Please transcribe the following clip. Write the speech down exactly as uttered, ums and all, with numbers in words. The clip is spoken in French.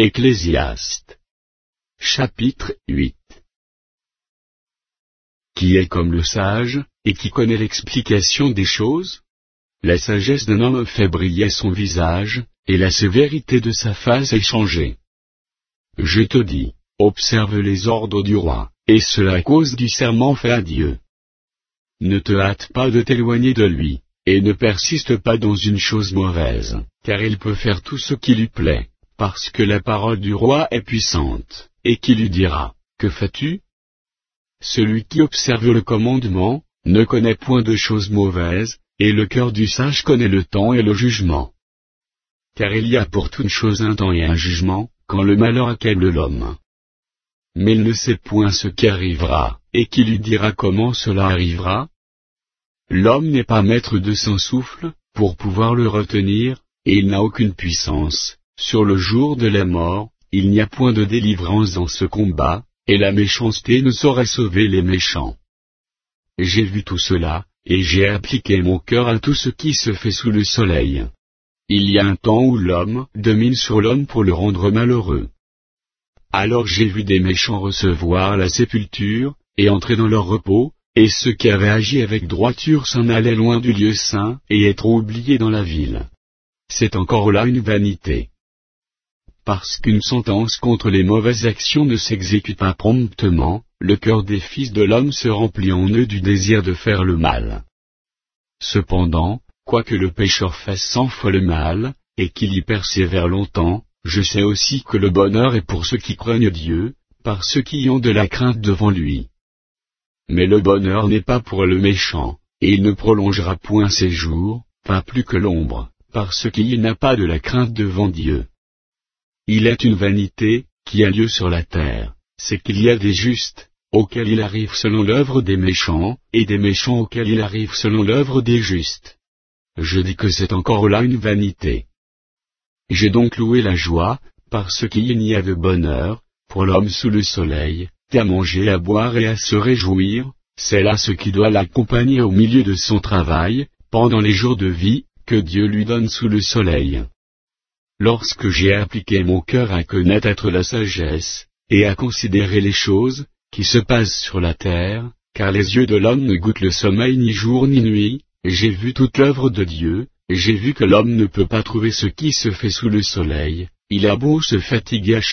Ecclésiaste. Chapitre huit. Qui est comme le sage, et qui connaît l'explication des choses? La sagesse d'un homme fait briller son visage, et la sévérité de sa face est changée. Je te dis, observe les ordres du roi, et cela à cause du serment fait à Dieu. Ne te hâte pas de t'éloigner de lui, et ne persiste pas dans une chose mauvaise, car il peut faire tout ce qui lui plaît, parce que la parole du roi est puissante, et qui lui dira, que fais-tu? Celui qui observe le commandement, ne connaît point de choses mauvaises, et le cœur du sage connaît le temps et le jugement. Car il y a pour toute chose un temps et un jugement, quand le malheur accable l'homme. Mais il ne sait point ce qui arrivera, et qui lui dira comment cela arrivera? L'homme n'est pas maître de son souffle, pour pouvoir le retenir, et il n'a aucune puissance. Sur le jour de la mort, il n'y a point de délivrance dans ce combat, et la méchanceté ne saurait sauver les méchants. J'ai vu tout cela, et j'ai appliqué mon cœur à tout ce qui se fait sous le soleil. Il y a un temps où l'homme domine sur l'homme pour le rendre malheureux. Alors j'ai vu des méchants recevoir la sépulture, et entrer dans leur repos, et ceux qui avaient agi avec droiture s'en allaient loin du lieu saint, et être oubliés dans la ville. C'est encore là une vanité. Parce qu'une sentence contre les mauvaises actions ne s'exécute pas promptement, le cœur des fils de l'homme se remplit en eux du désir de faire le mal. Cependant, quoique le pécheur fasse cent fois le mal, et qu'il y persévère longtemps, je sais aussi que le bonheur est pour ceux qui craignent Dieu, par ceux qui ont de la crainte devant lui. Mais le bonheur n'est pas pour le méchant, et il ne prolongera point ses jours, pas plus que l'ombre, parce qu'il n'a pas de la crainte devant Dieu. Il est une vanité, qui a lieu sur la terre, c'est qu'il y a des justes, auxquels il arrive selon l'œuvre des méchants, et des méchants auxquels il arrive selon l'œuvre des justes. Je dis que c'est encore là une vanité. J'ai donc loué la joie, parce qu'il n'y a de bonheur, pour l'homme sous le soleil, qu'à manger, à boire et à se réjouir, c'est là ce qui doit l'accompagner au milieu de son travail, pendant les jours de vie, que Dieu lui donne sous le soleil. Lorsque j'ai appliqué mon cœur à connaître la sagesse, et à considérer les choses, qui se passent sur la terre, car les yeux de l'homme ne goûtent le sommeil ni jour ni nuit, j'ai vu toute l'œuvre de Dieu, j'ai vu que l'homme ne peut pas trouver ce qui se fait sous le soleil, il a beau se fatiguer à